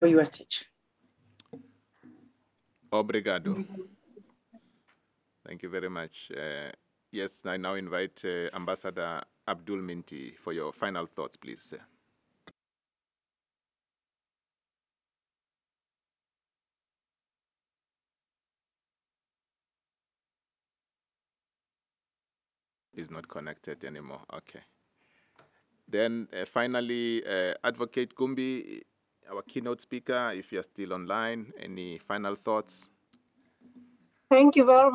for your speech. Obrigado. Thank you very much. Yes, I now invite Ambassador Abdul Minty for your final thoughts, please, sir. Is not connected anymore. Okay. Then finally, Advocate Gumbi, our keynote speaker, if you're still online, any final thoughts? Thank you very